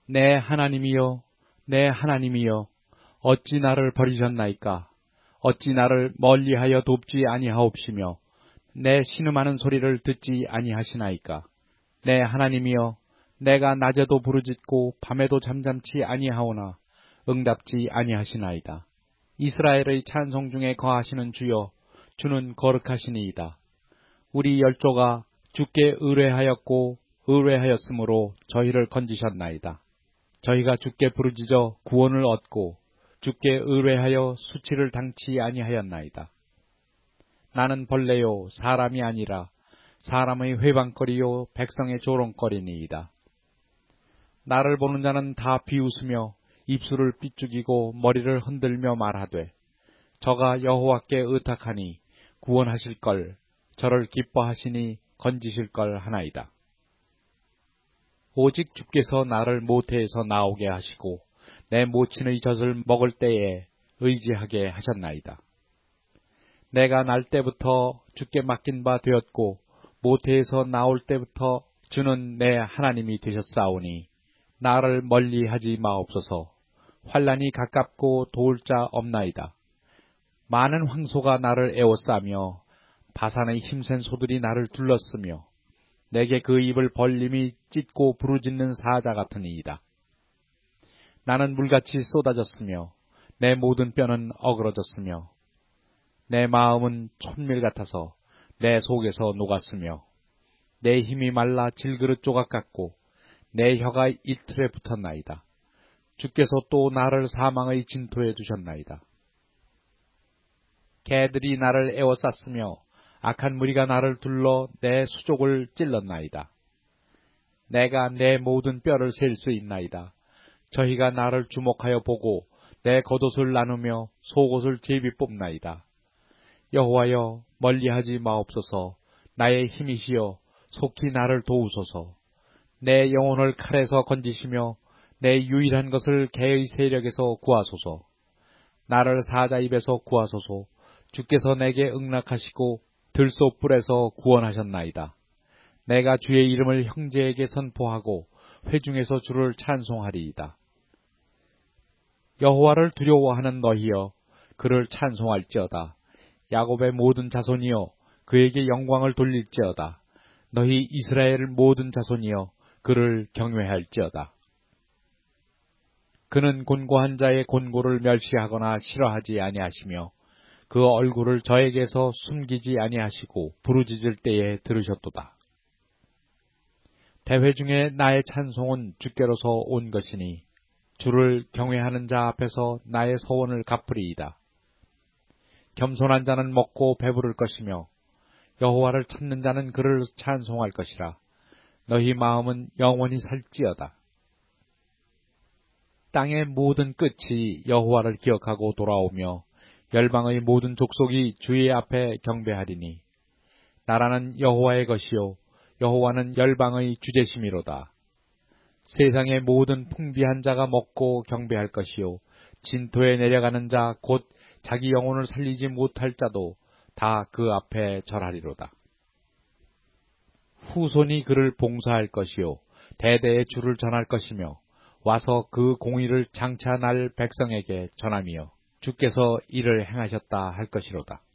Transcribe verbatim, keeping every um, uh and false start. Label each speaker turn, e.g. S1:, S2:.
S1: 내 하나님이여, 내 하나님이여, 어찌 나를 버리셨나이까? 어찌 나를 멀리하여 돕지 아니하옵시며 내 신음하는 소리를 듣지 아니하시나이까? 내 하나님이여, 내가 낮에도 부르짖고 밤에도 잠잠치 아니하오나 응답지 아니하시나이다. 이스라엘의 찬송 중에 거하시는 주여, 주는 거룩하시니이다. 우리 열조가 주께 의뢰하였고 의뢰하였으므로 저희를 건지셨나이다. 저희가 주께 부르짖어 구원을 얻고 주께 의뢰하여 수치를 당치 아니하였나이다. 나는 벌레요 사람이 아니라 사람의 회방거리요 백성의 조롱거리니이다. 나를 보는 자는 다 비웃으며 입술을 삐죽이고 머리를 흔들며 말하되 저가 여호와께 의탁하니 구원하실 걸, 저를 기뻐하시니 건지실 걸 하나이다. 오직 주께서 나를 모태에서 나오게 하시고 내 모친의 젖을 먹을 때에 의지하게 하셨나이다. 내가 날 때부터 주께 맡긴 바 되었고 모태에서 나올 때부터 주는 내 하나님이 되셨사오니 나를 멀리하지 마옵소서. 환난이 가깝고 도울 자 없나이다. 많은 황소가 나를 에워싸며 바산의 힘센 소들이 나를 둘렀으며 내게 그 입을 벌림이 찢고 부르짖는 사자 같으니이다. 나는 물같이 쏟아졌으며 내 모든 뼈는 어그러졌으며 내 마음은 촛밀 같아서 내 속에서 녹았으며 내 힘이 말라 질그릇 조각 같고 내 혀가 이틀에 붙었나이다. 주께서 또 나를 사망의 진토에 두셨나이다. 개들이 나를 에워쌌으며 악한 무리가 나를 둘러 내 수족을 찔렀나이다. 내가 내 모든 뼈를 셀 수 있나이다. 저희가 나를 주목하여 보고 내 겉옷을 나누며 속옷을 제비 뽑나이다. 여호와여, 멀리하지 마옵소서. 나의 힘이시여 속히 나를 도우소서. 내 영혼을 칼에서 건지시며 내 유일한 것을 개의 세력에서 구하소서. 나를 사자 입에서 구하소서. 주께서 내게 응락하시고 들소뿔에서 구원하셨나이다. 내가 주의 이름을 형제에게 선포하고 회중에서 주를 찬송하리이다. 여호와를 두려워하는 너희여, 그를 찬송할지어다. 야곱의 모든 자손이여, 그에게 영광을 돌릴지어다. 너희 이스라엘 모든 자손이여, 그를 경외할지어다. 그는 곤고한 자의 곤고를 멸시하거나 싫어하지 아니하시며 그 얼굴을 저에게서 숨기지 아니하시고 부르짖을 때에 들으셨도다. 대회 중에 나의 찬송은 주께로서 온 것이니 주를 경외하는 자 앞에서 나의 서원을 갚으리이다. 겸손한 자는 먹고 배부를 것이며 여호와를 찾는 자는 그를 찬송할 것이라. 너희 마음은 영원히 살지어다. 땅의 모든 끝이 여호와를 기억하고 돌아오며 열방의 모든 족속이 주의 앞에 경배하리니 나라는 여호와의 것이요 여호와는 열방의 주제심이로다. 세상의 모든 풍비한 자가 먹고 경배할 것이요 진토에 내려가는 자 곧 자기 영혼을 살리지 못할 자도 다 그 앞에 절하리로다. 후손이 그를 봉사할 것이요 대대의 주를 전할 것이며 와서 그 공의를 장차 날 백성에게 전하며 주께서 이를 행하셨다 할 것이로다.